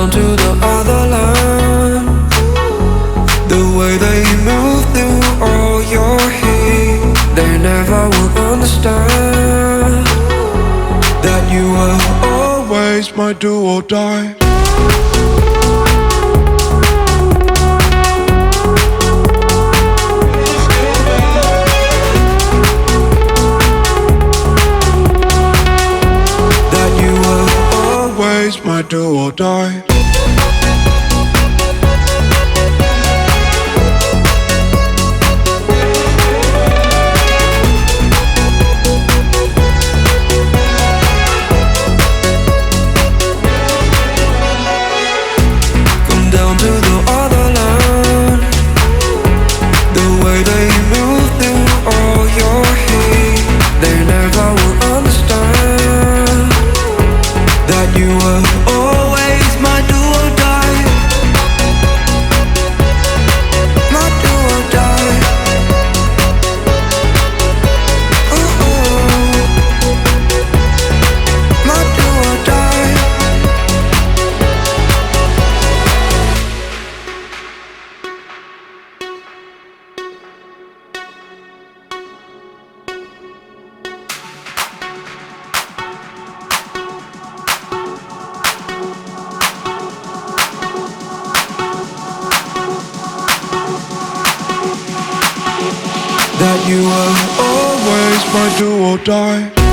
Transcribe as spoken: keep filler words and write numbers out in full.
down to the other line. The way that you move through all your hate, they never will understand that you were always my do or die. That you were always my do or die. Down to the other line. The way they move through all your hate, they never will understand that you were always my do or die. My do or die. Oh, oh. My do or die. That you were always my do or die.